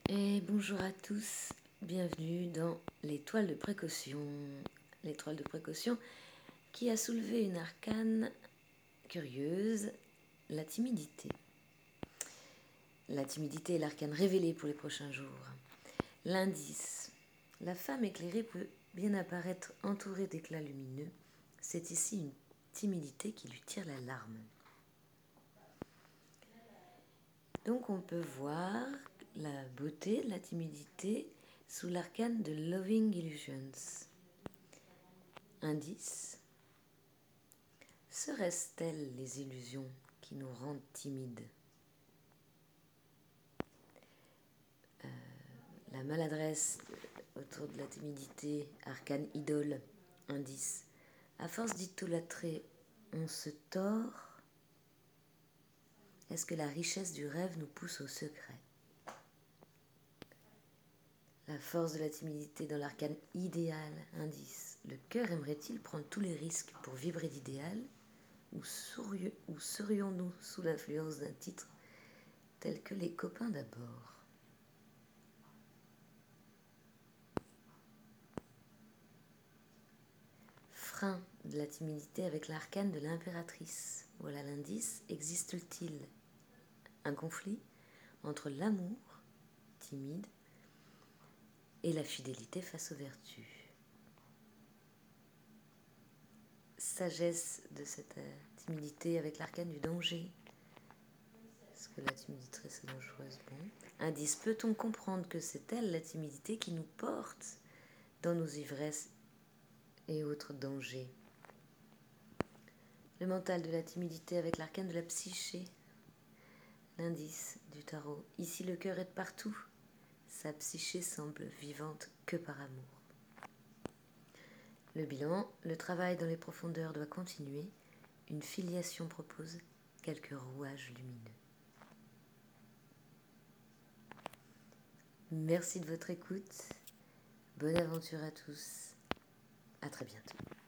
Et bonjour à tous, bienvenue dans l'étoile de précaution. L'étoile de précaution qui a soulevé une arcane curieuse, la timidité. La timidité est l'arcane révélée pour les prochains jours. L'indice. La femme éclairée peut bien apparaître entourée d'éclats lumineux. C'est ici une timidité qui lui tire la larme. Donc on peut voir la beauté de la timidité sous l'arcane de Loving Illusions. Indice. Seraient-elles les illusions qui nous rendent timides? La maladresse autour de la timidité, arcane idole, indice. À force d'idolâtrer, on se tord. Est-ce que la richesse du rêve nous pousse au secret? La force de la timidité dans l'arcane idéal, indice. Le cœur aimerait-il prendre tous les risques pour vibrer d'idéal? Ou serions-nous sous l'influence d'un titre tel que Les copains d'abord? Frein de la timidité avec l'arcane de l'impératrice. Voilà l'indice. Existe-t-il un conflit entre l'amour timide et la fidélité face aux vertus? Sagesse de cette timidité avec l'arcane du danger. Est-ce que la timidité est dangereuse? Bon. Indice. Peut-on comprendre que c'est elle, la timidité, qui nous porte dans nos ivresses et autres dangers? Le mental de la timidité avec l'arcane de la psyché. L'indice du tarot. Ici, le cœur est de partout. Sa psyché semble vivante que par amour. Le bilan. Le travail dans les profondeurs doit continuer. Une filiation propose quelques rouages lumineux. Merci de votre écoute. Bonne aventure à tous. À très bientôt.